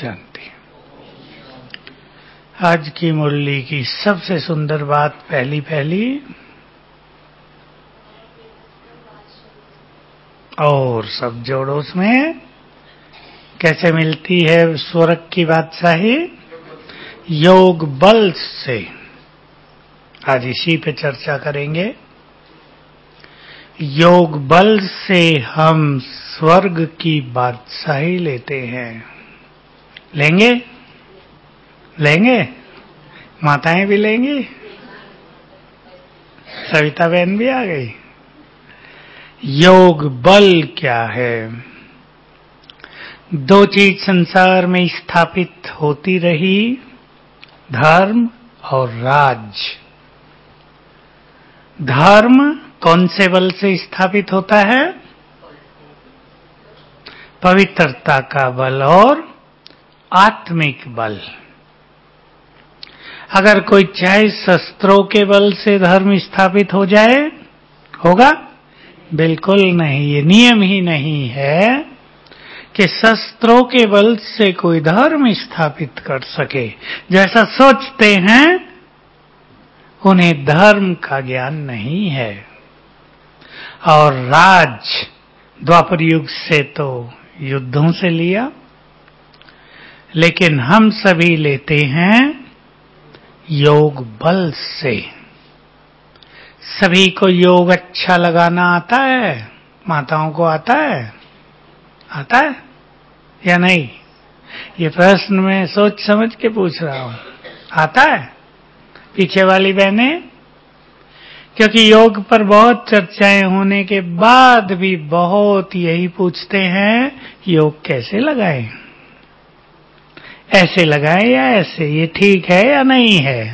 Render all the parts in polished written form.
शांति। आज की मुरली की सबसे सुंदर बात पहली और सब जोड़ो उसमें कैसे मिलती है स्वर्ग की बादशाही? योग बल से। आज इसी पे चर्चा करेंगे। योग बल से हम स्वर्ग की बादशाही लेते हैं। लेंगे माताएं भी लेंगी। सविता बहन भी आ गई। योग बल क्या है? दो चीज संसार में स्थापित होती रही, धर्म और राज। धर्म कौन से बल से स्थापित होता है? पवित्रता का बल और आत्मिक बल। अगर कोई चाहे शस्त्रों के बल से धर्म स्थापित हो जाए, होगा? बिल्कुल नहीं। ये नियम ही नहीं है कि शस्त्रों के बल से कोई धर्म स्थापित कर सके। जैसा सोचते हैं उन्हें धर्म का ज्ञान नहीं है। और राज द्वापर युग से तो युद्धों से लिया, लेकिन हम सभी लेते हैं योग बल से। सभी को योग अच्छा लगाना आता है? माताओं को आता है? आता है या नहीं? ये प्रश्न मैं सोच समझ के पूछ रहा हूं। आता है? पीछे वाली बहनें? क्योंकि योग पर बहुत चर्चाएं होने के बाद भी बहुत यही पूछते हैं, योग कैसे लगाएं? ऐसे लगाएं या ऐसे? ये ठीक है या नहीं है?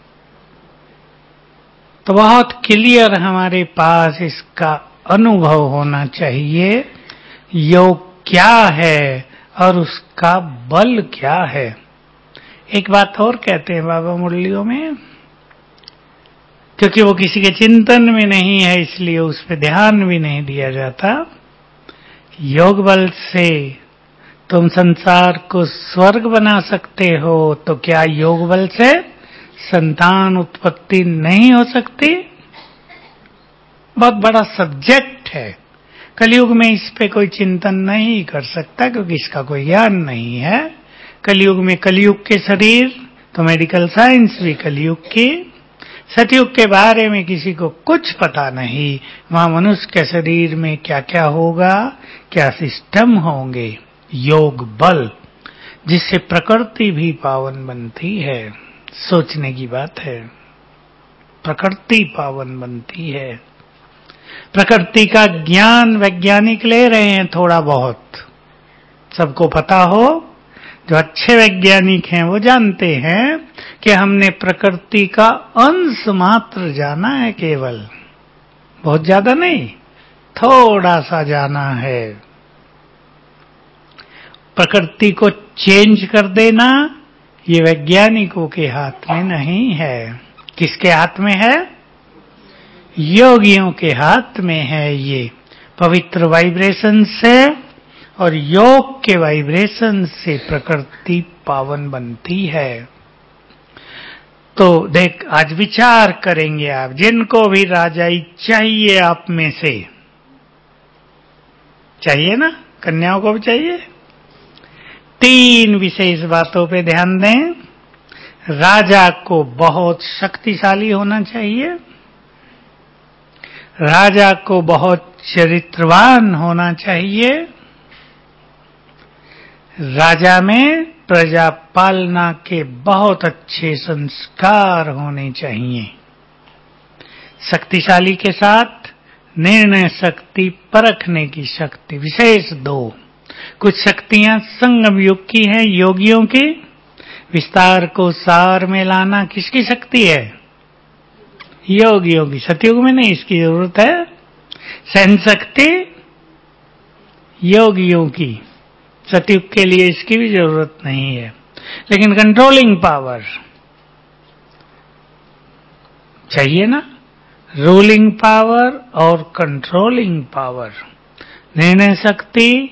तो बहुत क्लियर हमारे पास इसका अनुभव होना चाहिए। योग क्या है और उसका बल क्या है? एक बात और कहते हैं बाबा मुरलियों में, क्योंकि वो किसी के चिंतन में नहीं है इसलिए उस पर ध्यान भी नहीं दिया जाता। योग बल से तुम संसार को स्वर्ग बना सकते हो, तो क्या योग बल से संतान उत्पत्ति नहीं हो सकती? बहुत बड़ा सब्जेक्ट है। कलयुग में इस पे कोई चिंतन नहीं कर सकता क्योंकि इसका कोई ज्ञान नहीं है। कलयुग में कलयुग के शरीर, तो मेडिकल साइंस भी कलयुग की। सतयुग के बारे में किसी को कुछ पता नहीं। वहां मनुष्य के शरीर में क्या क्या होगा, क्या सिस्टम होंगे। योग बल जिससे प्रकृति भी पावन बनती है। सोचने की बात है। प्रकृति पावन बनती है। प्रकृति का ज्ञान वैज्ञानिक ले रहे हैं थोड़ा बहुत। सबको पता हो, जो अच्छे वैज्ञानिक हैं वो जानते हैं कि हमने प्रकृति का अंश मात्र जाना है, केवल बहुत ज्यादा नहीं, थोड़ा सा जाना है। प्रकृति को चेंज कर देना ये वैज्ञानिकों के हाथ में नहीं है। किसके हाथ में है? योगियों के हाथ में है। ये पवित्र वाइब्रेशन से और योग के वाइब्रेशन से प्रकृति पावन बनती है। तो देख, आज विचार करेंगे आप, जिनको भी राजाई चाहिए आप में से, चाहिए ना? कन्याओं को भी चाहिए। 3 विशेष बातों पे ध्यान दें। राजा को बहुत शक्तिशाली होना चाहिए। राजा को बहुत चरित्रवान होना चाहिए। राजा में प्रजा पालना के बहुत अच्छे संस्कार होने चाहिए। शक्तिशाली के साथ निर्णय शक्ति, परखने की शक्ति, विशेष 2। कुछ शक्तियां संगम युग की हैं, योगियों की। विस्तार को सार में लाना किसकी शक्ति है? योगियों की। सतयुग में नहीं इसकी जरूरत है। सहन शक्ति योगियों की, सतयुग के लिए इसकी भी जरूरत नहीं है। लेकिन कंट्रोलिंग पावर चाहिए ना? रूलिंग पावर और कंट्रोलिंग पावर, निर्णय शक्ति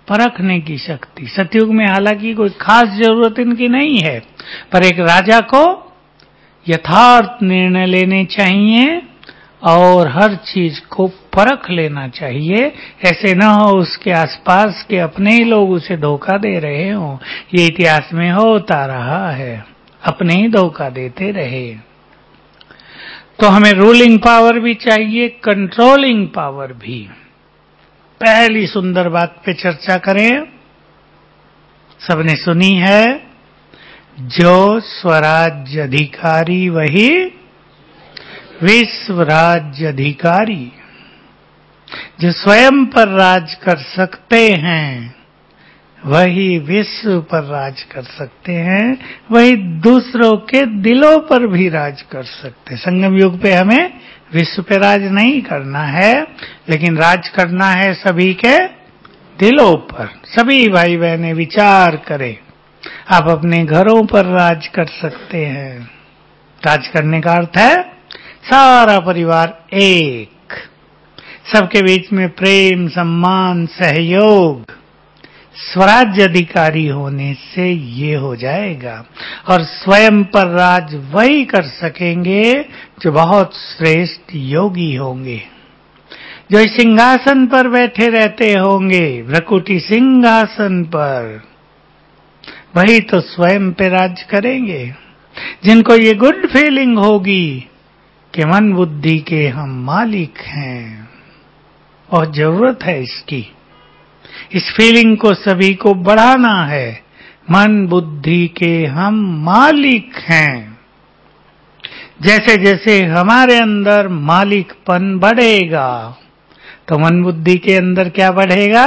परखने की शक्ति। सतयुग में हालांकि कोई खास जरूरत इनकी नहीं है, पर एक राजा को यथार्थ निर्णय लेने चाहिए और हर चीज को परख लेना चाहिए। ऐसे न हो उसके आसपास के अपने ही लोग उसे धोखा दे रहे हों। ये इतिहास में होता रहा है, अपने ही धोखा देते रहे। तो हमें रूलिंग पावर भी चाहिए, कंट्रोलिंग पावर भी। पहली सुंदर बात पे चर्चा करें, सबने सुनी है, जो स्वराज्य अधिकारी वही विश्व राज्य अधिकारी। जो स्वयं पर राज कर सकते हैं वही विश्व पर राज कर सकते हैं, वही दूसरों के दिलों पर भी राज कर सकते हैं। संगम युग पे हमें विश्व पे राज नहीं करना है, लेकिन राज करना है सभी के दिलों पर। सभी भाई बहनें विचार करें, आप अपने घरों पर राज कर सकते हैं। राज करने का अर्थ है सारा परिवार एक, सबके बीच में प्रेम, सम्मान, सहयोग। स्वराज्य अधिकारी होने से ये हो जाएगा। और स्वयं पर राज वही कर सकेंगे जो बहुत श्रेष्ठ योगी होंगे, जो इस सिंहासन पर बैठे रहते होंगे, भ्रकुटी सिंहासन पर, वही तो स्वयं पे राज करेंगे। जिनको ये गुड फीलिंग होगी कि मन बुद्धि के हम मालिक हैं, और जरूरत है इसकी। इस फीलिंग को सभी को बढ़ाना है, मन बुद्धि के हम मालिक हैं। जैसे जैसे हमारे अंदर मालिकपन बढ़ेगा तो मन बुद्धि के अंदर क्या बढ़ेगा,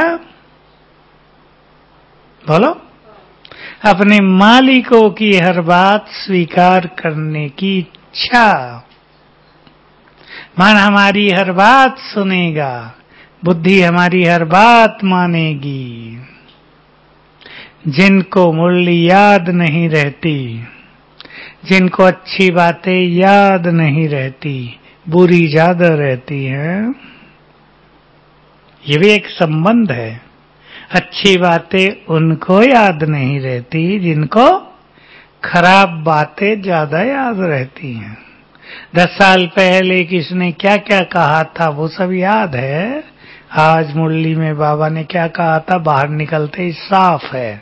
बोलो? अपने मालिकों की हर बात स्वीकार करने की इच्छा। मन हमारी हर बात सुनेगा, बुद्धि हमारी हर बात मानेगी। जिनको मुरली याद नहीं रहती, जिनको अच्छी बातें याद नहीं रहती, बुरी ज्यादा रहती हैं। ये भी एक संबंध है। अच्छी बातें उनको याद नहीं रहती जिनको खराब बातें ज्यादा याद रहती हैं। 10 साल पहले किसने क्या क्या कहा था वो सब याद है। आज मुरली में बाबा ने क्या कहा था, बाहर निकलते ही साफ है।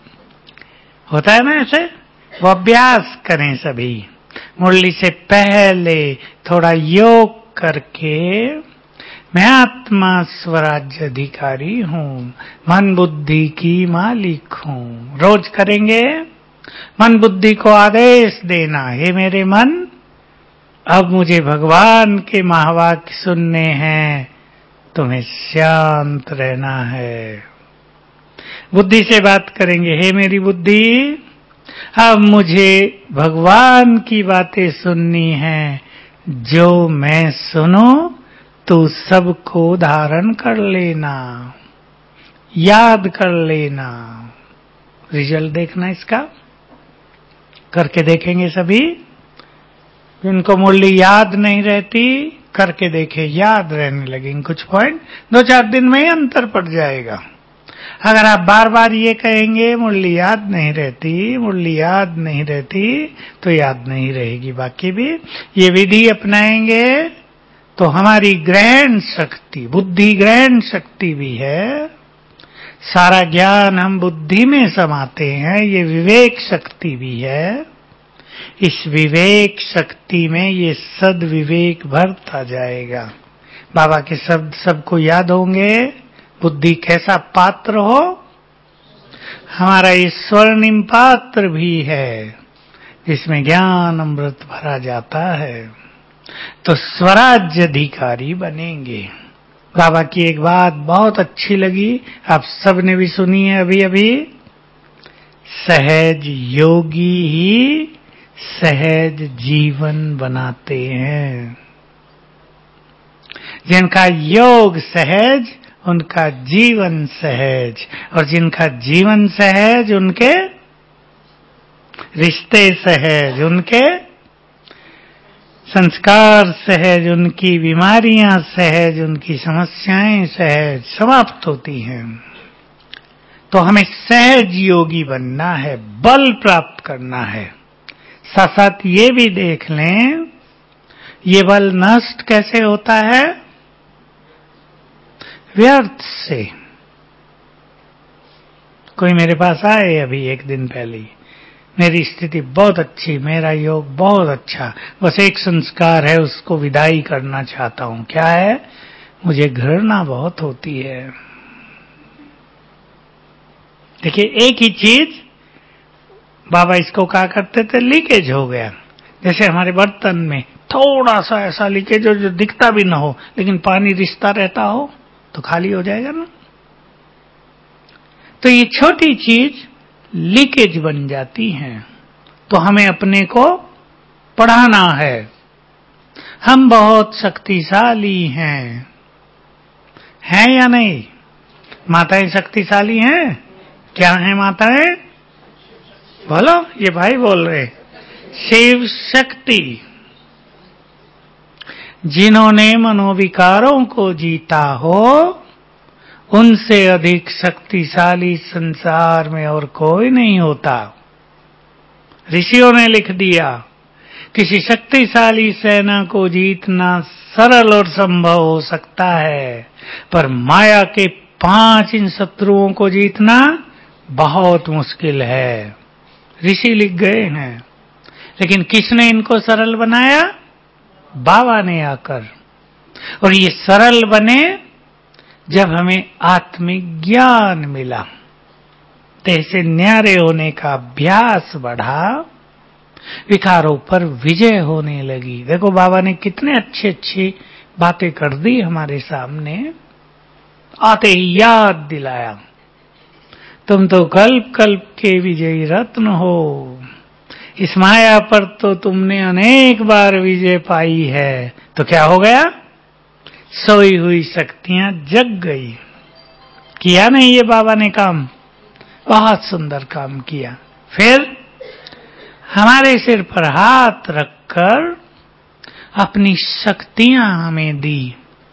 होता है ना ऐसे? वो अभ्यास करें सभी। मुरली से पहले थोड़ा योग करके, मैं आत्मा स्वराज्य अधिकारी हूँ, मन बुद्धि की मालिक हूँ। रोज करेंगे, मन बुद्धि को आदेश देना, हे मेरे मन, अब मुझे भगवान के महावाक्य सुनने हैं, तुम्हें शांत रहना है। बुद्धि से बात करेंगे, हे मेरी बुद्धि, अब मुझे भगवान की बातें सुननी है, जो मैं सुनूं तो सबको धारण कर लेना, याद कर लेना। रिजल्ट देखना इसका, करके देखेंगे सभी। जिनको मुरली याद नहीं रहती, करके देखे, याद रहने लगेंगे कुछ पॉइंट। 2-4 दिन में ही अंतर पड़ जाएगा। अगर आप बार बार ये कहेंगे मुरली याद नहीं रहती, मुरली याद नहीं रहती, तो याद नहीं रहेगी बाकी भी। ये विधि अपनाएंगे तो हमारी ग्रहण शक्ति, बुद्धि ग्रहण शक्ति भी है। सारा ज्ञान हम बुद्धि में समाते हैं, ये विवेक शक्ति भी है। इस विवेक शक्ति में ये सद्विवेक भरता जाएगा। बाबा के शब्द सबको याद होंगे। बुद्धि कैसा पात्र हो, हमारा ये स्वर्णिम पात्र भी है, जिसमें ज्ञान अमृत भरा जाता है। तो स्वराज्य अधिकारी बनेंगे। बाबा की एक बात बहुत अच्छी लगी, आप सबने भी सुनी है अभी अभी, सहज योगी ही सहज जीवन बनाते हैं। जिनका योग सहज, उनका जीवन सहज, और जिनका जीवन सहज, उनके रिश्ते सहज, उनके संस्कार सहज, उनकी बीमारियां सहज, उनकी समस्याएं सहज समाप्त होती हैं। तो हमें सहज योगी बनना है, बल प्राप्त करना है। साथ साथ ये भी देख लें, ये बल नष्ट कैसे होता है? व्यर्थ से। कोई मेरे पास आए अभी एक दिन पहले, मेरी स्थिति बहुत अच्छी, मेरा योग बहुत अच्छा, बस एक संस्कार है, उसको विदाई करना चाहता हूं। क्या है? मुझे घृणा बहुत होती है। देखिए, एक ही चीज बाबा इसको कहा करते थे, लीकेज हो गया। जैसे हमारे बर्तन में थोड़ा सा ऐसा लीकेज हो जो दिखता भी ना हो, लेकिन पानी रिसता रहता हो, तो खाली हो जाएगा ना। तो ये छोटी चीज लीकेज बन जाती है। तो हमें अपने को पढ़ाना है, हम बहुत शक्तिशाली हैं, हैं या नहीं? माताएं शक्तिशाली हैं? क्या हैं माताएं? बोलो, ये भाई बोल रहे। शिव शक्ति। जिन्होंने मनोविकारों को जीता हो, उनसे अधिक शक्तिशाली संसार में और कोई नहीं होता। ऋषियों ने लिख दिया, किसी शक्तिशाली सेना को जीतना सरल और संभव हो सकता है, पर माया के 5 इन शत्रुओं को जीतना बहुत मुश्किल है। ऋषि लिख गए हैं। लेकिन किसने इनको सरल बनाया? बाबा ने आकर। और ये सरल बने जब हमें आत्मिक ज्ञान मिला, देह से न्यारे होने का अभ्यास बढ़ा, विकारों पर विजय होने लगी। देखो, बाबा ने कितने अच्छी अच्छी बातें कर दी हमारे सामने, आते ही याद दिलाया, तुम तो कल्प कल्प के विजयी रत्न हो, इस माया पर तो तुमने अनेक बार विजय पाई है। तो क्या हो गया? सोई हुई शक्तियां जग गई। किया नहीं ये बाबा ने काम? बहुत सुंदर काम किया। फिर हमारे सिर पर हाथ रखकर अपनी शक्तियां हमें दी।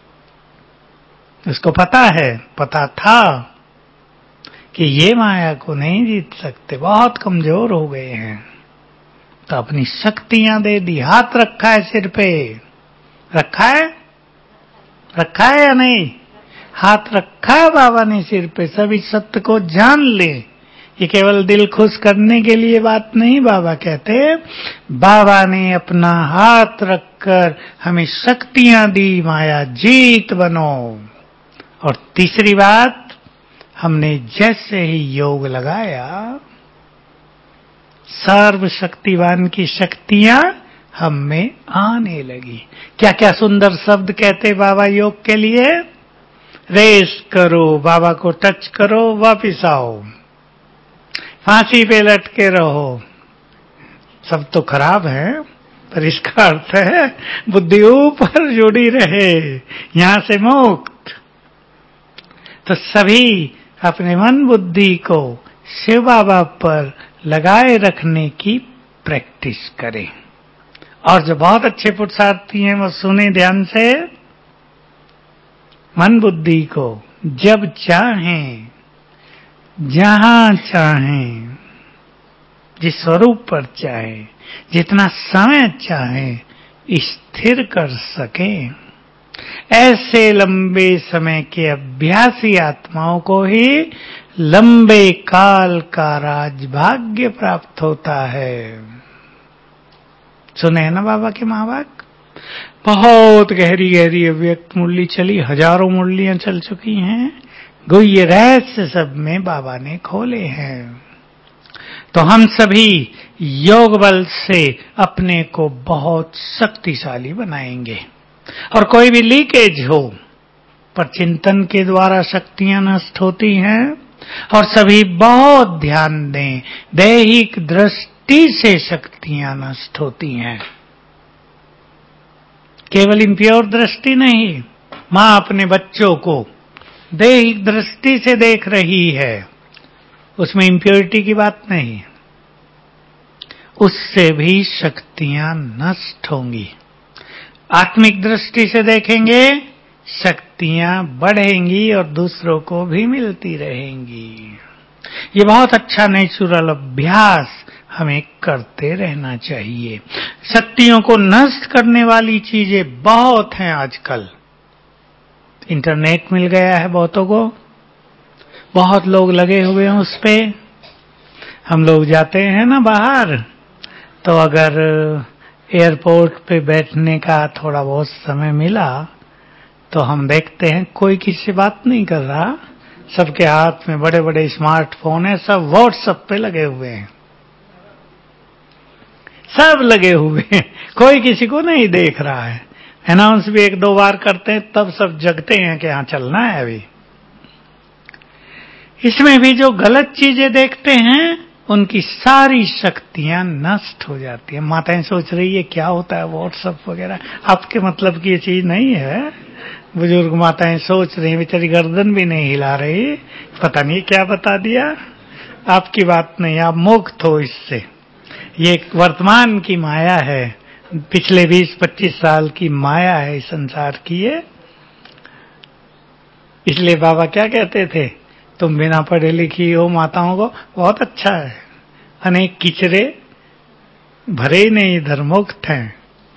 उसको पता है, पता था कि ये माया को नहीं जीत सकते, बहुत कमजोर हो गए हैं, तो अपनी शक्तियां दे दी। हाथ रखा है सिर पे, रखा है? रखा है या नहीं? हाथ रखा है बाबा ने सिर पे। सभी सत्य को जान ले। ये केवल दिल खुश करने के लिए बात नहीं बाबा कहते, बाबा ने अपना हाथ रखकर हमें शक्तियां दी, माया जीत बनो। और तीसरी बात, हमने जैसे ही योग लगाया, सर्वशक्तिवान की शक्तियां हम में आने लगी। क्या क्या सुंदर शब्द कहते बाबा योग के लिए। रेस्ट करो, बाबा को टच करो, वापिस आओ, फांसी पे लटके रहो। सब तो खराब है, पर इसका अर्थ है बुद्धि ऊपर जुड़ी रहे, यहां से मुक्त। तो सभी अपने मन बुद्धि को शिव बाबा पर लगाए रखने की प्रैक्टिस करें। और जो बहुत अच्छे पुरुषार्थी हैं वो सुने ध्यान से। मन बुद्धि को जब चाहें, जहां चाहें, जिस स्वरूप पर चाहे, जितना समय चाहे स्थिर कर सकें, ऐसे लंबे समय के अभ्यासी आत्माओं को ही लंबे काल का राजभाग्य प्राप्त होता है। सुने हैं ना बाबा के महावाक्य? बहुत गहरी गहरी अव्यक्त मुरली चली, हजारों मुरलियां चल चुकी हैं, गुह्य रहस्य सब में बाबा ने खोले हैं। तो हम सभी योग बल से अपने को बहुत शक्तिशाली बनाएंगे। और कोई भी लीकेज हो, पर चिंतन के द्वारा शक्तियां नष्ट होती हैं। और सभी बहुत ध्यान दें, दैहिक दृष्टि से शक्तियां नष्ट होती हैं, केवल इम्प्योर दृष्टि नहीं। मां अपने बच्चों को दैहिक दृष्टि से देख रही है, उसमें इम्प्योरिटी की बात नहीं, उससे भी शक्तियां नष्ट होंगी। आत्मिक दृष्टि से देखेंगे, शक्तियां बढ़ेंगी और दूसरों को भी मिलती रहेंगी। ये बहुत अच्छा नेचुरल अभ्यास हमें करते रहना चाहिए। शक्तियों को नष्ट करने वाली चीजें बहुत हैं आजकल। इंटरनेट मिल गया है बहुतों को, बहुत लोग लगे हुए हैं उस पे। हम लोग जाते हैं ना बाहर, तो अगर एयरपोर्ट पे बैठने का थोड़ा बहुत समय मिला तो हम देखते हैं कोई किसी से बात नहीं कर रहा, सबके हाथ में बड़े बड़े स्मार्टफोन है, सब व्हाट्सएप पे लगे हुए हैं, सब लगे हुए हैं, कोई किसी को नहीं देख रहा है। अनाउंस भी एक दो बार करते हैं तब सब जगते हैं कि हाँ चलना है अभी। इसमें भी जो गलत चीजें देखते हैं उनकी सारी शक्तियां नष्ट हो जाती है। माताएं सोच रही है क्या होता है व्हाट्सएप वगैरह, आपके मतलब की ये चीज नहीं है। बुजुर्ग माताएं सोच रही, बेचारी गर्दन भी नहीं हिला रही, पता नहीं क्या बता दिया। आपकी बात नहीं, आप मुक्त हो इससे। ये वर्तमान की माया है, पिछले 20-25 साल की माया है इस संसार की ये। इसलिए बाबा क्या कहते थे, तुम बिना पढ़े लिखी हो माताओं को बहुत अच्छा है, अनेक किचरे भरे नहीं इधर मुक्त हैं।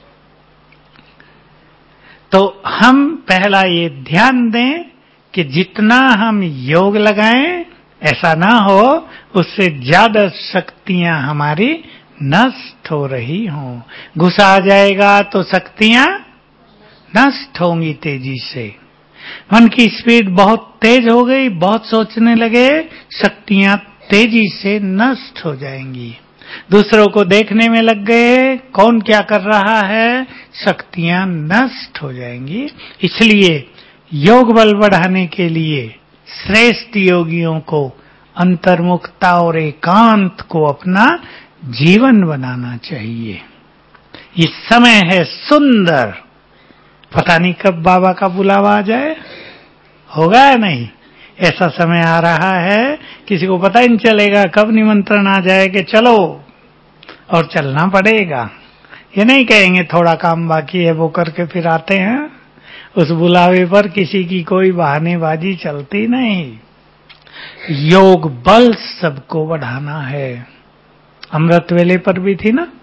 तो हम पहला ये ध्यान दें कि जितना हम योग लगाएं ऐसा ना हो उससे ज्यादा शक्तियां हमारी नष्ट हो रही हों। गुस्सा आ जाएगा तो शक्तियां नष्ट होंगी तेजी से। मन की स्पीड बहुत तेज हो गई, बहुत सोचने लगे, शक्तियां तेजी से नष्ट हो जाएंगी। दूसरों को देखने में लग गए कौन क्या कर रहा है, शक्तियां नष्ट हो जाएंगी। इसलिए योग बल बढ़ाने के लिए श्रेष्ठ योगियों को अंतर्मुखता और एकांत को अपना जीवन बनाना चाहिए। ये समय है सुंदर, पता नहीं कब बाबा का बुलावा आ जाए, होगा या नहीं। ऐसा समय आ रहा है किसी को पता ही नहीं चलेगा कब निमंत्रण आ जाए कि चलो, और चलना पड़ेगा। ये नहीं कहेंगे थोड़ा काम बाकी है वो करके फिर आते हैं। उस बुलावे पर किसी की कोई बहानेबाजी चलती नहीं। योग बल सबको बढ़ाना है। अमृत वेले पर भी थी ना,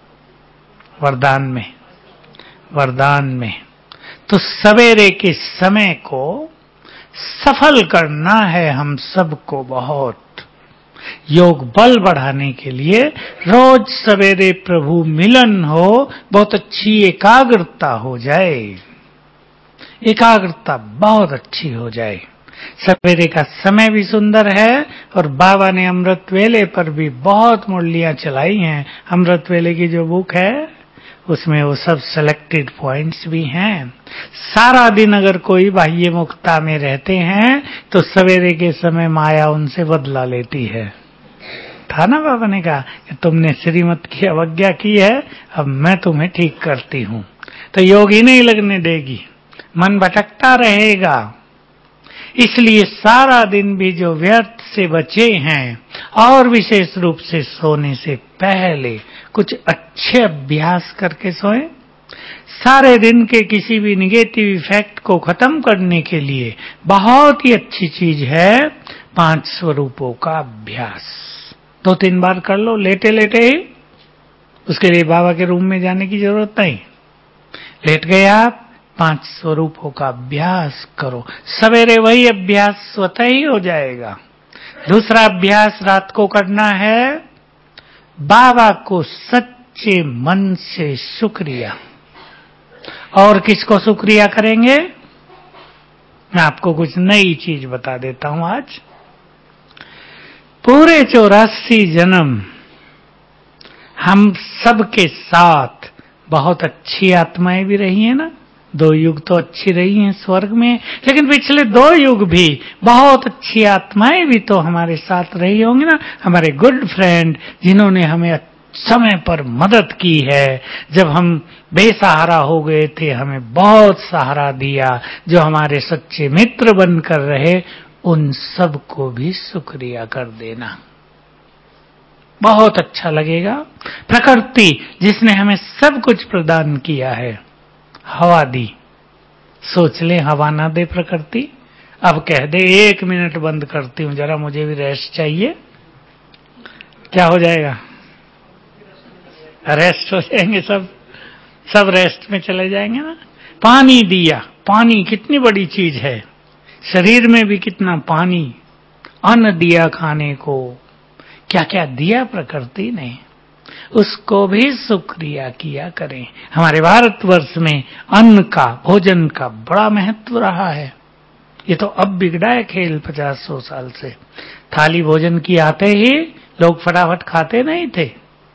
वरदान में तो सवेरे के समय को सफल करना है हम सबको। बहुत योग बल बढ़ाने के लिए रोज सवेरे प्रभु मिलन हो, बहुत अच्छी एकाग्रता हो जाए, एकाग्रता बहुत अच्छी हो जाए। सवेरे का समय भी सुंदर है और बाबा ने अमृत वेले पर भी बहुत मुरलियां चलाई हैं। अमृत वेले की जो बुक है उसमें वो सब सिलेक्टेड पॉइंट्स भी हैं। सारा दिन अगर कोई बाह्य मुक्ता में रहते हैं तो सवेरे के समय माया उनसे बदला लेती है। था ना, बाबा ने कहा कि तुमने श्रीमत की अवज्ञा की है, अब मैं तुम्हें ठीक करती हूं। तो योग ही नहीं लगने देगी, मन भटकता रहेगा। इसलिए सारा दिन भी जो व्यर्थ से बचे हैं, और विशेष रूप से सोने से पहले कुछ अच्छे अभ्यास करके सोएं। सारे दिन के किसी भी निगेटिव इफेक्ट को खत्म करने के लिए बहुत ही अच्छी चीज है 5 स्वरूपों का अभ्यास। 2-3 बार कर लो लेटे लेटे ही, उसके लिए बाबा के रूम में जाने की जरूरत नहीं। लेट गए आप, 5 स्वरूपों का अभ्यास करो। सवेरे वही अभ्यास स्वतः ही हो जाएगा। दूसरा अभ्यास रात को करना है, बाबा को सच्चे मन से शुक्रिया। और किसको शुक्रिया करेंगे? मैं आपको कुछ नई चीज बता देता हूं आज। पूरे 84 जन्म हम सबके साथ बहुत अच्छी आत्माएं भी रही हैं ना। 2 युग तो अच्छी रही हैं स्वर्ग में, लेकिन पिछले 2 युग भी बहुत अच्छी आत्माएं भी तो हमारे साथ रही होंगी ना। हमारे गुड फ्रेंड जिन्होंने हमें समय पर मदद की है, जब हम बेसहारा हो गए थे हमें बहुत सहारा दिया, जो हमारे सच्चे मित्र बनकर रहे, उन सब को भी शुक्रिया कर देना, बहुत अच्छा लगेगा। प्रकृति जिसने हमें सब कुछ प्रदान किया है, हवा दी, सोच ले हवा ना दे प्रकृति, अब कह दे 1 मिनट बंद करती हूं जरा मुझे भी रेस्ट चाहिए, क्या हो जाएगा? रेस्ट हो जाएंगे, सब रेस्ट में चले जाएंगे ना। पानी दिया, पानी कितनी बड़ी चीज है, शरीर में भी कितना पानी, अन्न दिया खाने को, क्या क्या दिया प्रकृति ने, उसको भी शुक्रिया किया करें। हमारे भारतवर्ष में अन्न का, भोजन का बड़ा महत्व रहा है। ये तो अब बिगड़ा है खेल 50-100 साल से। थाली भोजन की आते ही लोग फटाफट खाते नहीं थे।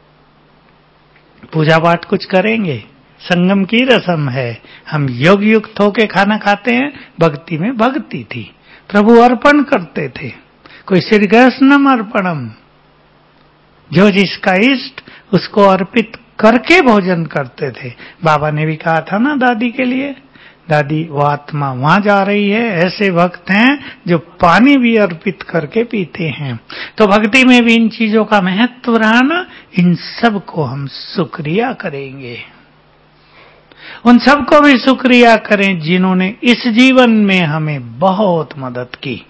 पूजा पाठ कुछ करेंगे, संगम की रस्म है, हम योग युक्त होके खाना खाते हैं। भक्ति में भक्ति थी, प्रभु अर्पण करते थे, कोई श्रीकृष्णम अर्पणम, जो जिसका इष्ट उसको अर्पित करके भोजन करते थे। बाबा ने भी कहा था ना दादी के लिए, दादी वो आत्मा वहां जा रही है, ऐसे भक्त हैं जो पानी भी अर्पित करके पीते हैं। तो भक्ति में भी इन चीजों का महत्व रहा ना। इन सब को हम शुक्रिया करेंगे, उन सबको भी शुक्रिया करें जिन्होंने इस जीवन में हमें बहुत मदद की,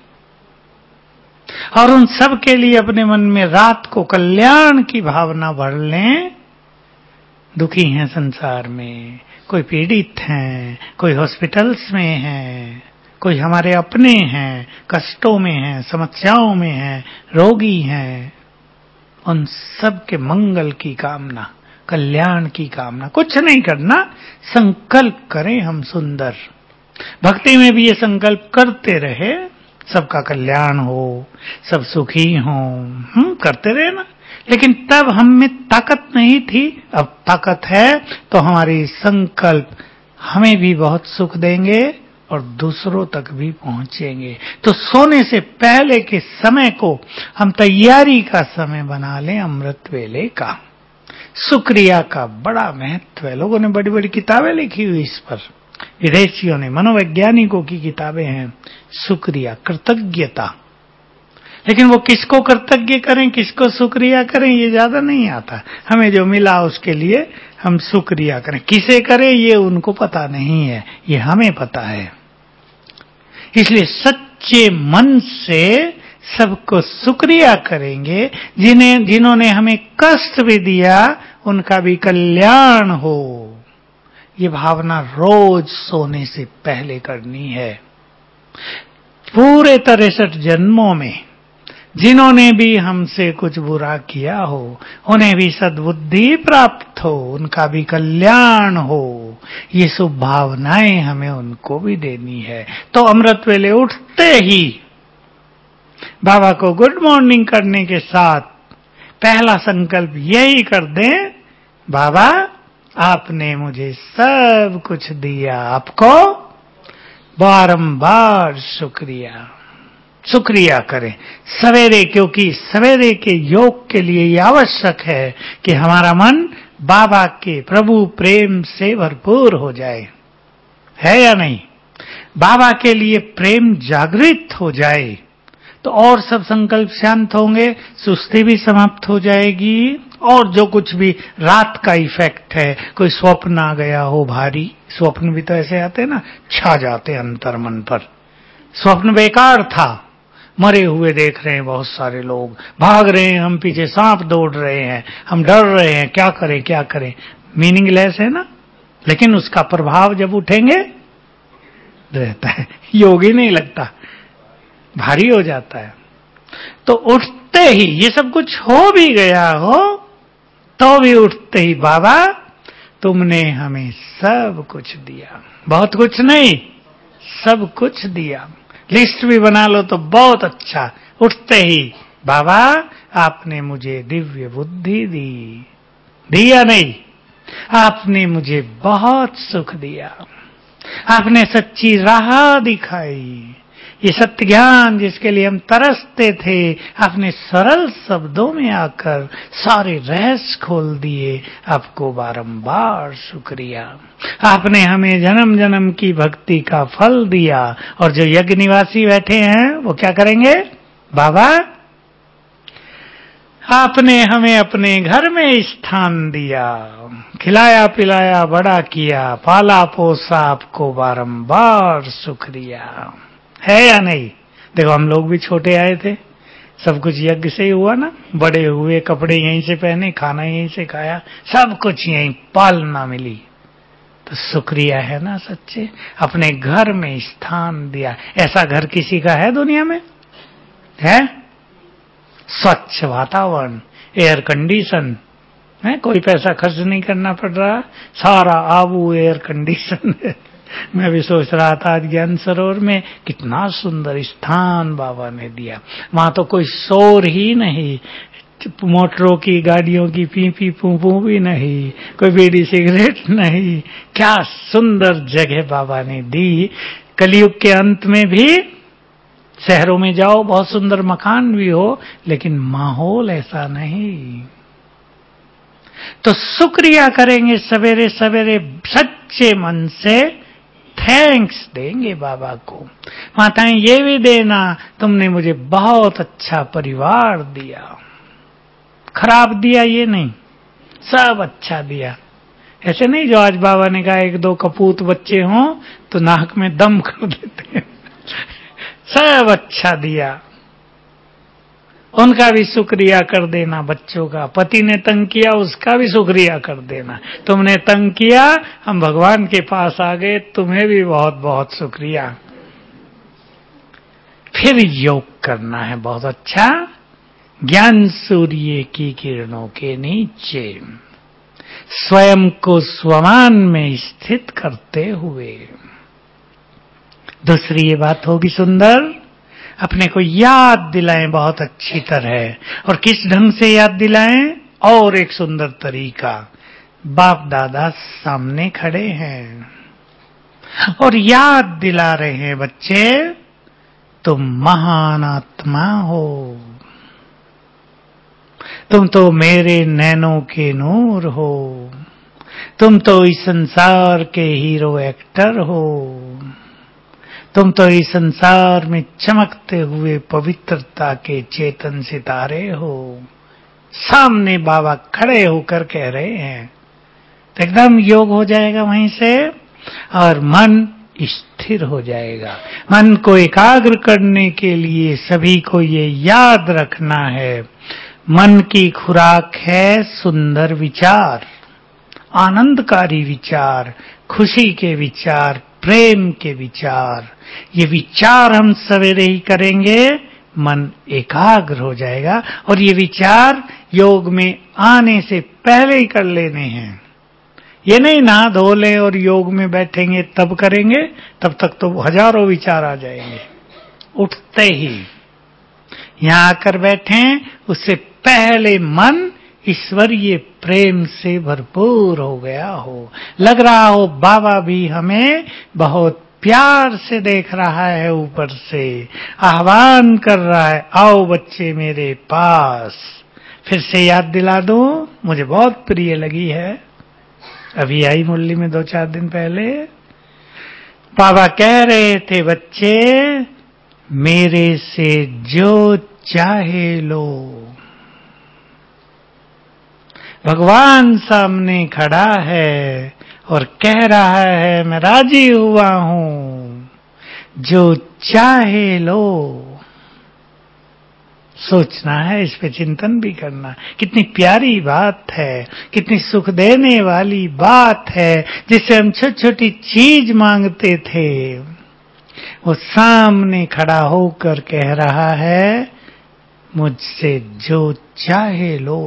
और उन सब के लिए अपने मन में रात को कल्याण की भावना भर लें। दुखी हैं संसार में, कोई पीड़ित हैं, कोई हॉस्पिटल्स में हैं, कोई हमारे अपने हैं, कष्टों में हैं, समस्याओं में हैं, रोगी हैं, उन सब के मंगल की कामना, कल्याण की कामना। कुछ नहीं करना, संकल्प करें हम सुंदर। भक्ति में भी ये संकल्प करते रहे, सबका कल्याण हो, सब सुखी हों, करते रहे ना। लेकिन तब हम में ताकत नहीं थी, अब ताकत है, तो हमारी संकल्प हमें भी बहुत सुख देंगे और दूसरों तक भी पहुंचेंगे। तो सोने से पहले के समय को हम तैयारी का समय बना लें, अमृत वेले का। शुक्रिया का बड़ा महत्व है। लोगों ने बड़ी बड़ी किताबें लिखी हुई इस पर, विदेशियों ने, मनोवैज्ञानिकों की किताबें हैं। शुक्रिया, कृतज्ञता। लेकिन वो किसको कृतज्ञ करें, किसको शुक्रिया करें, ये ज्यादा नहीं आता। हमें जो मिला उसके लिए हम शुक्रिया करें, किसे करें ये उनको पता नहीं है, ये हमें पता है। इसलिए सच्चे मन से सबको शुक्रिया करेंगे। जिन्होंने हमें कष्ट भी दिया उनका भी कल्याण हो, ये भावना रोज सोने से पहले करनी है। पूरे 63 जन्मों में जिन्होंने भी हमसे कुछ बुरा किया हो, उन्हें भी सद्बुद्धि प्राप्त हो, उनका भी कल्याण हो, ये शुभ भावनाएं हमें उनको भी देनी है। तो अमृत वेले उठते ही बाबा को गुड मॉर्निंग करने के साथ पहला संकल्प यही कर दें, बाबा आपने मुझे सब कुछ दिया, आपको बारंबार शुक्रिया। शुक्रिया करें सवेरे, क्योंकि सवेरे के योग के लिए ये आवश्यक है कि हमारा मन बाबा के प्रभु प्रेम से भरपूर हो जाए, है या नहीं? बाबा के लिए प्रेम जागृत हो जाए तो और सब संकल्प शांत होंगे, सुस्ती भी समाप्त हो जाएगी, और जो कुछ भी रात का इफेक्ट है, कोई स्वप्न आ गया हो भारी, स्वप्न भी तो ऐसे आते हैं ना, छा जाते अंतर मन पर। स्वप्न बेकार था, मरे हुए देख रहे हैं बहुत सारे लोग, भाग रहे हैं, हम पीछे सांप दौड़ रहे हैं, हम डर रहे हैं, क्या करें क्या करें, मीनिंगलेस है ना। लेकिन उसका प्रभाव जब उठेंगे रहता है, योग ही नहीं लगता, भारी हो जाता है। तो उठते ही ये सब कुछ हो भी गया हो तो भी उठते ही, बाबा तुमने हमें सब कुछ दिया, बहुत कुछ नहीं, सब कुछ दिया। लिस्ट भी बना लो तो बहुत अच्छा। उठते ही, बाबा आपने मुझे दिव्य बुद्धि दी या नहीं? आपने मुझे बहुत सुख दिया, आपने सच्ची राह दिखाई, ये सत्य ज्ञान जिसके लिए हम तरसते थे, आपने सरल शब्दों में आकर सारे रहस्य खोल दिए। आपको बारंबार शुक्रिया। आपने हमें जन्म जन्म की भक्ति का फल दिया, और जो यज्ञ निवासी बैठे हैं वो क्या करेंगे? बाबा आपने हमें अपने घर में स्थान दिया, खिलाया पिलाया बड़ा किया, पाला पोसा, आपको बारंबार शुक्रिया, है या नहीं? देखो हम लोग भी छोटे आए थे, सब कुछ यज्ञ से ही हुआ ना, बड़े हुए, कपड़े यहीं से पहने, खाना यहीं से खाया, सब कुछ यहीं, पालना मिली। तो शुक्रिया है ना सच्चे, अपने घर में स्थान दिया। ऐसा घर किसी का है दुनिया में? है? स्वच्छ वातावरण, एयर कंडीशन है, कोई पैसा खर्च नहीं करना पड़ रहा, सारा आबू एयर कंडीशन है। मैं भी सोच रहा था आज ज्ञान सरोवर में कितना सुंदर स्थान बाबा ने दिया, वहां तो कोई शोर ही नहीं, मोटरों की, गाड़ियों की पी पी पू पू भी नहीं, कोई बीड़ी सिगरेट नहीं। क्या सुंदर जगह बाबा ने दी। कलयुग के अंत में भी शहरों में जाओ, बहुत सुंदर मकान भी हो, लेकिन माहौल ऐसा नहीं। तो शुक्रिया करेंगे सवेरे सवेरे सच्चे मन से, थैंक्स देंगे बाबा को। माताएं ये भी देना, तुमने मुझे बहुत अच्छा परिवार दिया, खराब दिया ये नहीं, सब अच्छा दिया। ऐसे नहीं जो आज बाबा ने कहा एक दो कपूत बच्चे हों तो नाक में दम कर देते हैं। सब अच्छा दिया, उनका भी शुक्रिया कर देना। बच्चों का, पति ने तंग किया उसका भी शुक्रिया कर देना। तुमने तंग किया, हम भगवान के पास आ गए, तुम्हें भी बहुत बहुत शुक्रिया। फिर योग करना है बहुत अच्छा, ज्ञान सूर्य की किरणों के नीचे, स्वयं को स्वमान में स्थित करते हुए। दूसरी ये बात होगी सुंदर, अपने को याद दिलाएं बहुत अच्छी तरह। और किस ढंग से याद दिलाएं? और एक सुंदर तरीका, बाप दादा सामने खड़े हैं और याद दिला रहे हैं, बच्चे तुम महान आत्मा हो, तुम तो मेरे नैनों के नूर हो, तुम तो इस संसार के हीरो एक्टर हो, तुम तो इस संसार में चमकते हुए पवित्रता के चेतन सितारे हो। सामने बाबा खड़े होकर कह रहे हैं, तो एकदम योग हो जाएगा वहीं से, और मन स्थिर हो जाएगा। मन को एकाग्र करने के लिए सभी को ये याद रखना है, मन की खुराक है सुंदर विचार, आनंदकारी विचार, खुशी के विचार, प्रेम के विचार। ये विचार हम सवेरे ही करेंगे, मन एकाग्र हो जाएगा। और ये विचार योग में आने से पहले ही कर लेने हैं। ये नहीं नहा धो लें और योग में बैठेंगे तब करेंगे, तब तक तो हजारों विचार आ जाएंगे। उठते ही यहां आकर बैठें, उससे पहले मन ईश्वरीय प्रेम से भरपूर हो गया हो, लग रहा हो बाबा भी हमें बहुत प्यार से देख रहा है, ऊपर से आह्वान कर रहा है, आओ बच्चे मेरे पास। फिर से याद दिला दूं, मुझे बहुत प्रिय लगी है, अभी आई मुरली में 2-4 दिन पहले। बाबा कह रहे थे, बच्चे मेरे से जो चाहे लो। भगवान सामने खड़ा है और कह रहा है, मैं राजी हुआ हूं, जो चाहे लो। सोचना है, इस पे चिंतन भी करना। कितनी प्यारी बात है, कितनी सुख देने वाली बात है, जिससे हम छोटी छोटी चीज मांगते थे, वो सामने खड़ा होकर कह रहा है, मुझसे जो चाहे लो।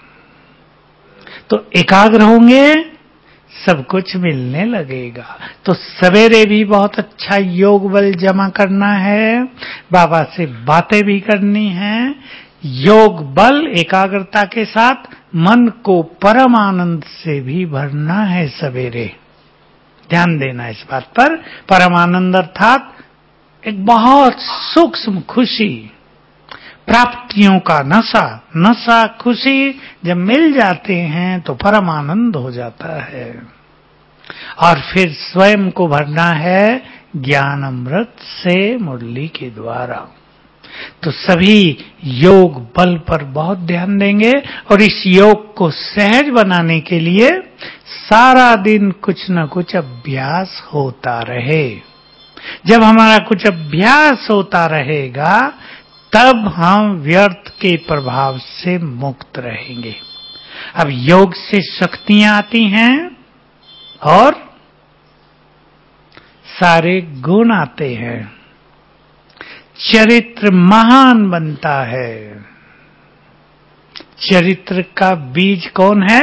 तो एकाग्र होंगे, सब कुछ मिलने लगेगा। तो सवेरे भी बहुत अच्छा योग बल जमा करना है, बाबा से बातें भी करनी है। योग बल एकाग्रता के साथ मन को परम आनंद से भी भरना है सवेरे। ध्यान देना इस बात पर। परम आनंद अर्थात एक बहुत सूक्ष्म खुशी, प्राप्तियों का नशा, नशा खुशी जब मिल जाते हैं तो परम आनंद हो जाता है। और फिर स्वयं को भरना है ज्ञान अमृत से मुरली के द्वारा। तो सभी योग बल पर बहुत ध्यान देंगे, और इस योग को सहज बनाने के लिए सारा दिन कुछ न कुछ अभ्यास होता रहे। जब हमारा कुछ अभ्यास होता रहेगा, तब हम व्यर्थ के प्रभाव से मुक्त रहेंगे। अब योग से शक्तियां आती हैं और सारे गुण आते हैं, चरित्र महान बनता है। चरित्र का बीज कौन है?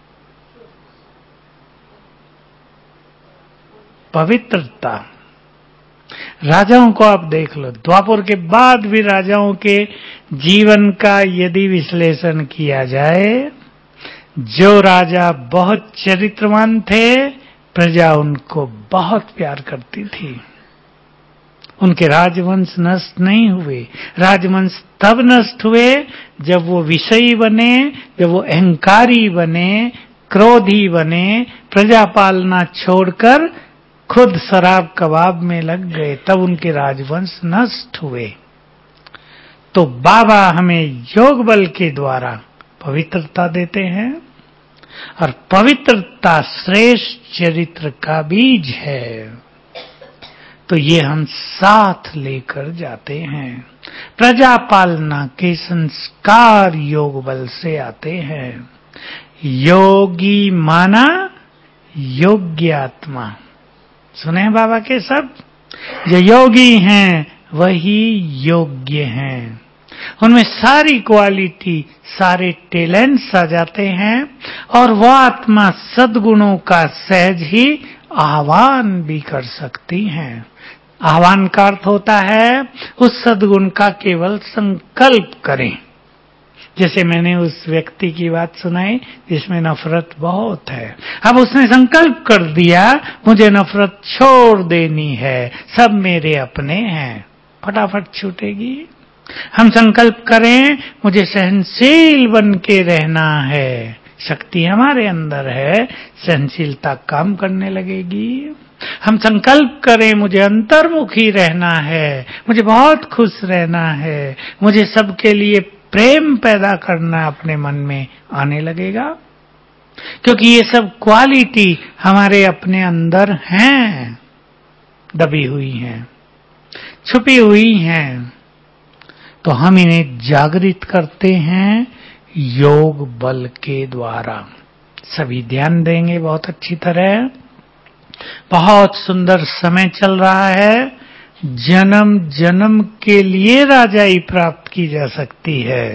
पवित्रता। राजाओं को आप देख लो, द्वापर के बाद भी राजाओं के जीवन का यदि विश्लेषण किया जाए, जो राजा बहुत चरित्रवान थे, प्रजा उनको बहुत प्यार करती थी। उनके राजवंश नष्ट नहीं हुए। राजवंश तब नष्ट हुए जब वो विषयी बने, जब वो अहंकारी बने, क्रोधी बने, प्रजा पालना छोड़कर खुद शराब कबाब में लग गए, तब उनके राजवंश नष्ट हुए। तो बाबा हमें योग बल के द्वारा पवित्रता देते हैं, और पवित्रता श्रेष्ठ चरित्र का बीज है। तो ये हम साथ लेकर जाते हैं। प्रजा पालना के संस्कार योग बल से आते हैं। योगी माना योग्य आत्मा। सुने हैं बाबा के शब्द? जो योगी हैं वही योग्य हैं। उनमें सारी क्वालिटी, सारे टैलेंट्स आ जाते हैं, और वह आत्मा सद्गुणों का सहज ही आह्वान भी कर सकती हैं। आह्वान का अर्थ होता है उस सद्गुण का केवल संकल्प करें। जैसे मैंने उस व्यक्ति की बात सुनाई जिसमें नफरत बहुत है। अब उसने संकल्प कर दिया मुझे नफरत छोड़ देनी है, सब मेरे अपने हैं, फटाफट छूटेगी। हम संकल्प करें मुझे सहनशील बन के रहना है, शक्ति हमारे अंदर है, सहनशीलता काम करने लगेगी। हम संकल्प करें मुझे अंतर्मुखी रहना है, मुझे बहुत खुश रहना है, मुझे सबके लिए प्रेम पैदा करना अपने मन में आने लगेगा, क्योंकि ये सब क्वालिटी हमारे अपने अंदर हैं, दबी हुई हैं, छुपी हुई हैं। तो हम इन्हें जागृत करते हैं योग बल के द्वारा। सभी ध्यान देंगे बहुत अच्छी तरह। बहुत सुंदर समय चल रहा है। जन्म जन्म के लिए राजाई प्राप्त की जा सकती है,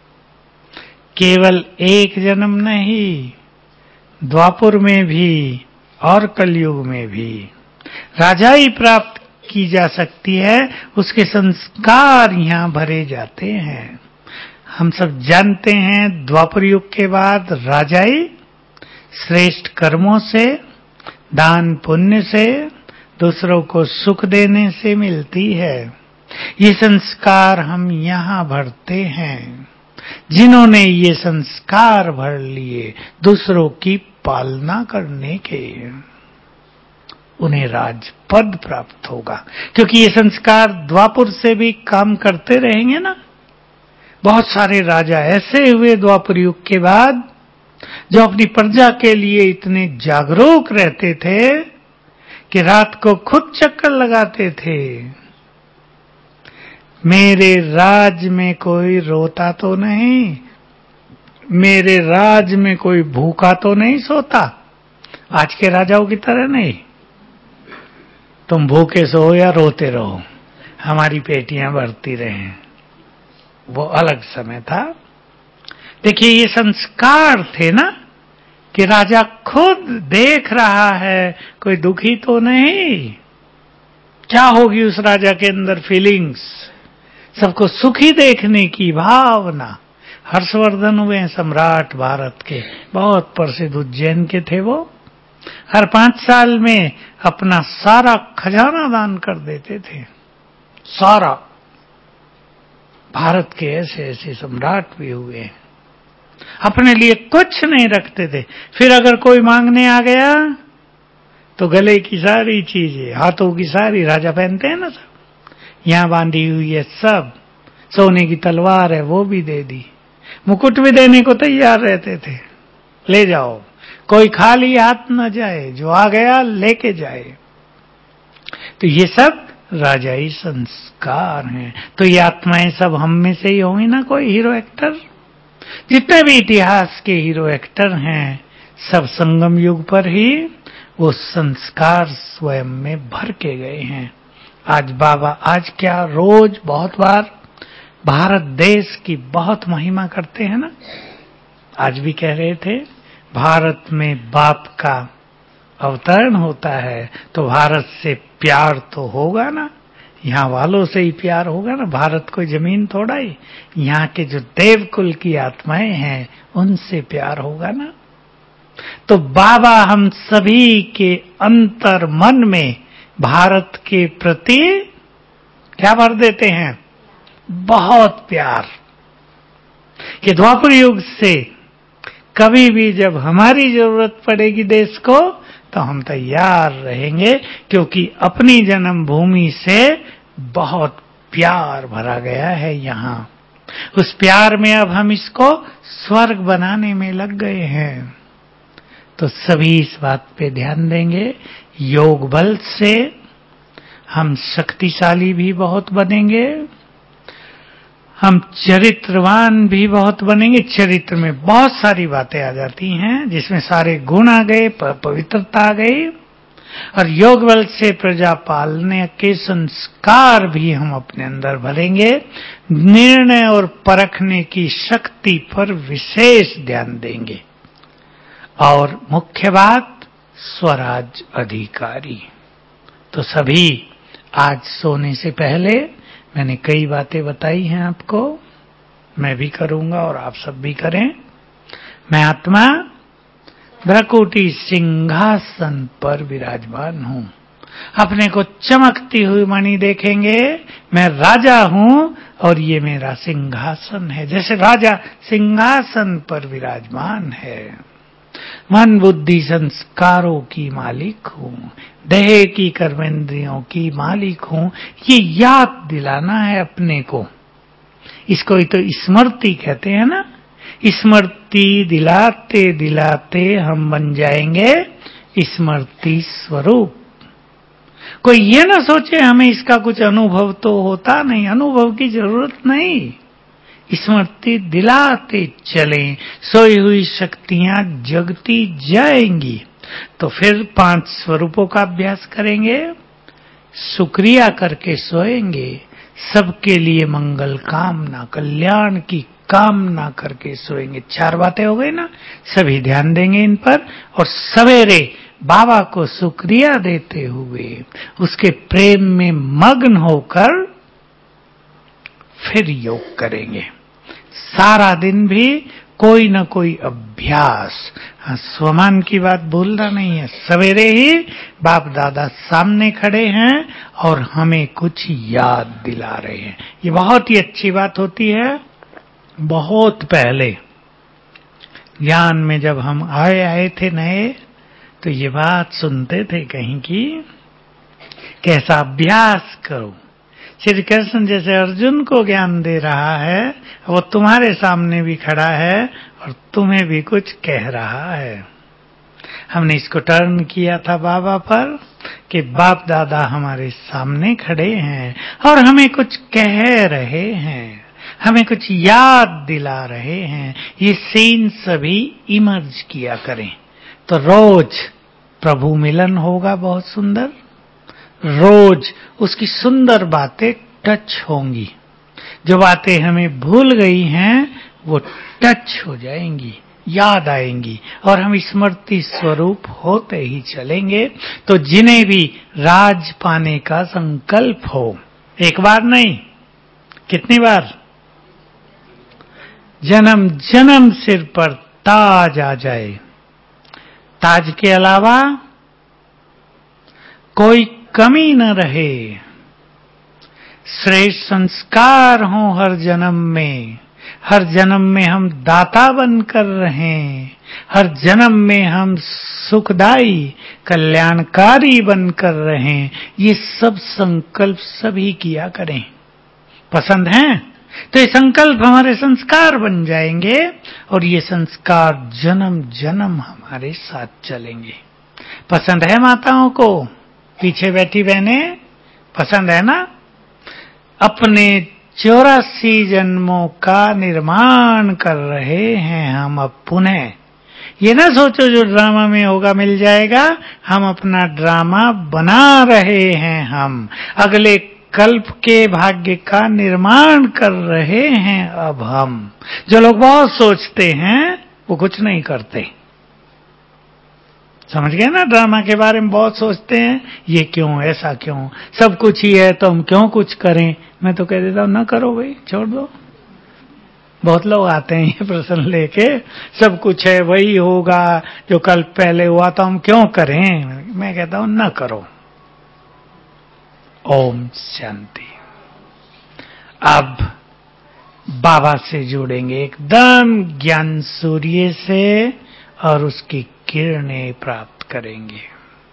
केवल एक जन्म नहीं, द्वापर में भी और कलयुग में भी राजाई प्राप्त की जा सकती है। उसके संस्कार यहां भरे जाते हैं। हम सब जानते हैं द्वापर युग के बाद राजाई श्रेष्ठ कर्मों से, दान पुण्य से, दूसरों को सुख देने से मिलती है। ये संस्कार हम यहां भरते हैं। जिन्होंने ये संस्कार भर लिए दूसरों की पालना करने के, उन्हें राजपद प्राप्त होगा, क्योंकि ये संस्कार द्वापर से भी काम करते रहेंगे ना। बहुत सारे राजा ऐसे हुए द्वापर युग के बाद जो अपनी प्रजा के लिए इतने जागरूक रहते थे कि रात को खुद चक्कर लगाते थे। मेरे राज में कोई रोता तो नहीं, मेरे राज में कोई भूखा तो नहीं सोता। आज के राजाओं की तरह नहीं, तुम भूखे सो या रोते रहो, हमारी पेटियां भरती रहें। वो अलग समय था। देखिए ये संस्कार थे ना, कि राजा खुद देख रहा है कोई दुखी तो नहीं। क्या होगी उस राजा के अंदर फीलिंग्स, सबको सुखी देखने की भावना। हर्षवर्धन हुए सम्राट भारत के, बहुत प्रसिद्ध उज्जैन के थे वो। हर 5 साल में अपना सारा खजाना दान कर देते थे, सारा। भारत के ऐसे ऐसे सम्राट भी हुए, अपने लिए कुछ नहीं रखते थे। फिर अगर कोई मांगने आ गया तो गले की सारी चीजें, हाथों की सारी, राजा पहनते हैं ना सब, यहां बांधी हुई है सब, सोने की तलवार है वो भी दे दी, मुकुट भी देने को तैयार रहते थे, ले जाओ, कोई खाली हाथ न जाए, जो आ गया लेके जाए। तो ये सब राजाई संस्कार हैं। तो ये आत्माएं सब हम में से ही होंगी ना, कोई हीरो एक्टर। जितने भी इतिहास के हीरो एक्टर हैं सब संगम युग पर ही वो संस्कार स्वयं में भर के गए हैं। आज बाबा आज क्या रोज बहुत बार भारत देश की बहुत महिमा करते हैं ना। आज भी कह रहे थे भारत में बाप का अवतरण होता है तो भारत से प्यार तो होगा ना, यहाँ वालों से ही प्यार होगा ना। भारत कोई जमीन थोड़ा ही, यहाँ के जो देवकुल की आत्माएं हैं उनसे प्यार होगा ना। तो बाबा हम सभी के अंतर मन में भारत के प्रति क्या भर देते हैं? बहुत प्यार। कि द्वापर युग से कभी भी जब हमारी जरूरत पड़ेगी देश को तो हम तैयार रहेंगे, क्योंकि अपनी जन्मभूमि से बहुत प्यार भरा गया है यहाँ। उस प्यार में अब हम इसको स्वर्ग बनाने में लग गए हैं। तो सभी इस बात पे ध्यान देंगे। योग बल से हम शक्तिशाली भी बहुत बनेंगे, हम चरित्रवान भी बहुत बनेंगे। चरित्र में बहुत सारी बातें आ जाती हैं जिसमें सारे गुण आ गए, पवित्रता आ गई। और योग बल से प्रजा पालने के संस्कार भी हम अपने अंदर भरेंगे। निर्णय और परखने की शक्ति पर विशेष ध्यान देंगे। और मुख्य बात, स्वराज अधिकारी। तो सभी आज सोने से पहले मैंने कई बातें बताई हैं आपको, मैं भी करूंगा और आप सब भी करें। मैं आत्मा भ्रकुटी सिंहासन पर विराजमान हूं। अपने को चमकती हुई मणि देखेंगे, मैं राजा हूं और ये मेरा सिंहासन है। जैसे राजा सिंहासन पर विराजमान है। मन बुद्धि संस्कारों की मालिक हूं, देह की कर्मेंद्रियों की मालिक हूं। ये याद दिलाना है अपने को। इसको ही तो स्मृति कहते हैं ना। स्मृति दिलाते दिलाते हम बन जाएंगे स्मृति स्वरूप। कोई ये ना सोचे हमें इसका कुछ अनुभव तो होता नहीं, अनुभव की जरूरत नहीं। स्मृति दिलाते चलें, सोई हुई शक्तियां जगती जाएंगी। तो फिर 5 स्वरूपों का अभ्यास करेंगे, शुक्रिया करके सोएंगे, सबके लिए मंगल कामना, कल्याण की कामना करके सोएंगे। 4 बातें हो गई ना, सभी ध्यान देंगे इन पर। और सवेरे बाबा को शुक्रिया देते हुए उसके प्रेम में मग्न होकर फिर योग करेंगे। सारा दिन भी कोई न कोई अभ्यास। हाँ, स्वमान की बात भूलना नहीं है। सवेरे ही बाप दादा सामने खड़े हैं और हमें कुछ याद दिला रहे हैं। ये बहुत ही अच्छी बात होती है। बहुत पहले ज्ञान में जब हम आए थे नए, तो ये बात सुनते थे कहीं की, कैसा अभ्यास करो। श्री कृष्ण जैसे अर्जुन को ज्ञान दे रहा है, वो तुम्हारे सामने भी खड़ा है और तुम्हें भी कुछ कह रहा है। हमने इसको टर्न किया था बाबा पर कि बाप दादा हमारे सामने खड़े हैं और हमें कुछ कह रहे हैं, हमें कुछ याद दिला रहे हैं। ये सीन सभी इमर्ज किया करें तो रोज प्रभु मिलन होगा बहुत सुंदर। रोज उसकी सुंदर बातें टच होंगी। जो बातें हमें भूल गई हैं वो टच हो जाएंगी, याद आएंगी और हम स्मृति स्वरूप होते ही चलेंगे। तो जिन्हें भी राज पाने का संकल्प हो, एक बार नहीं, कितनी बार, जन्म जन्म सिर पर ताज आ जाए। ताज के अलावा कोई कमी न रहे। श्रेष्ठ संस्कार हो हर जन्म में, हर जन्म में हम दाता बनकर रहें, हर जन्म में हम सुखदाई कल्याणकारी बनकर रहें। ये सब संकल्प सभी किया करें। पसंद हैं तो ये संकल्प हमारे संस्कार बन जाएंगे और ये संस्कार जन्म जन्म हमारे साथ चलेंगे। पसंद है माताओं को? पीछे बैठी बहनें पसंद है ना? अपने 84 जन्मों का निर्माण कर रहे हैं हम अब पुनः। ये ना सोचो जो ड्रामा में होगा मिल जाएगा, हम अपना ड्रामा बना रहे हैं। हम अगले कल्प के भाग्य का निर्माण कर रहे हैं अब हम। जो लोग बहुत सोचते हैं वो कुछ नहीं करते। समझ गए ना? ड्रामा के बारे में बहुत सोचते हैं, ये क्यों, ऐसा क्यों, सब कुछ ही है तो हम क्यों कुछ करें। मैं तो कह देता हूं ना करो भाई, छोड़ दो। बहुत लोग आते हैं ये प्रश्न लेके, सब कुछ है, वही होगा जो कल पहले हुआ तो हम क्यों करें। मैं कहता हूं ना करो। ओम शांति। अब बाबा से जुड़ेंगे एकदम ज्ञान सूर्य से और उसकी किरणें प्राप्त करेंगे।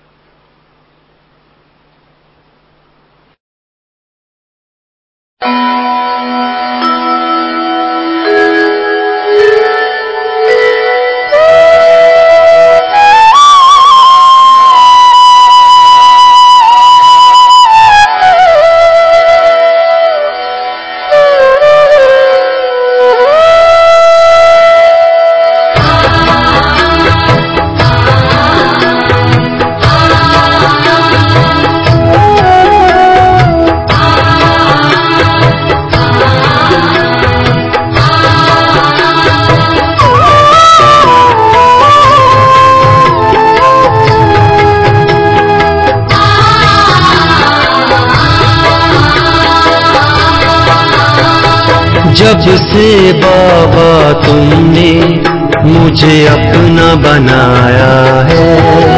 जब से बाबा तुमने मुझे अपना बनाया है,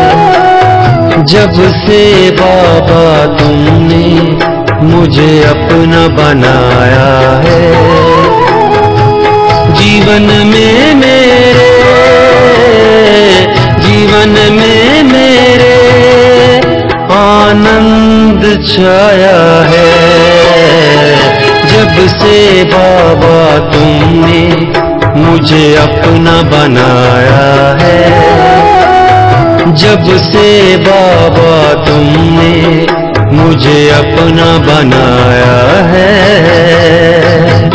जब से बाबा तुमने मुझे अपना बनाया है, जीवन में मेरे, जीवन में मेरे आनंद छाया है। जब से बाबा तुमने मुझे अपना बनाया है, जब से बाबा तुमने मुझे अपना बनाया है।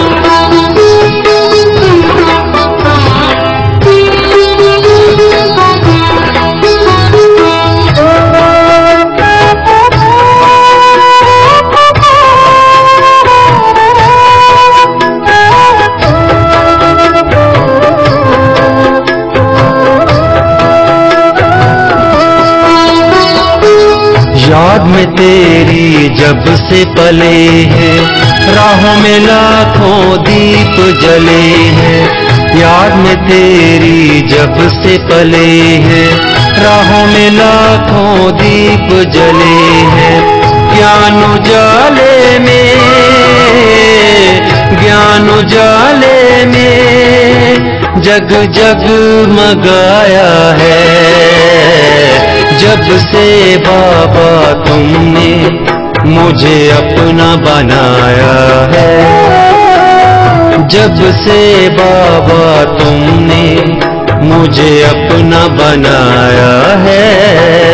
याद में तेरी जब से पले हैं, राहों में लाखों दीप जले हैं। याद में तेरी जब से पले हैं, राहों में लाखों दीप जले हैं। ज्ञान उजाले में, ज्ञान उजाले में जग जग मगाया है। जब से बाबा तुमने मुझे अपना बनाया है, जब से बाबा तुमने मुझे अपना बनाया है।